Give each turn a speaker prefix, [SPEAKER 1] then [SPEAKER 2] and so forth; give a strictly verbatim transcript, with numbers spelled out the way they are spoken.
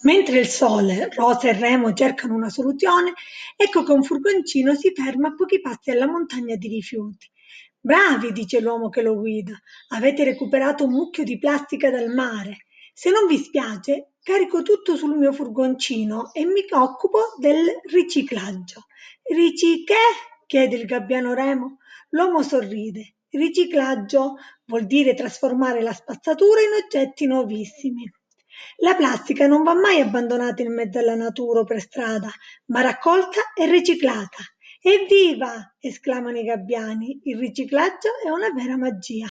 [SPEAKER 1] Mentre il sole, Rosa e Remo cercano una soluzione, ecco che un furgoncino si ferma a pochi passi dalla montagna di rifiuti. Bravi, dice l'uomo che lo guida, avete recuperato un mucchio di plastica dal mare. Se non vi spiace, carico tutto sul mio furgoncino e mi occupo del riciclaggio. Rici che? Chiede il gabbiano Remo. L'uomo sorride. Riciclaggio vuol dire trasformare la spazzatura in oggetti nuovissimi. La plastica non va mai abbandonata in mezzo alla natura o per strada, ma raccolta e riciclata. Evviva! Esclamano i gabbiani. Il riciclaggio è una vera magia.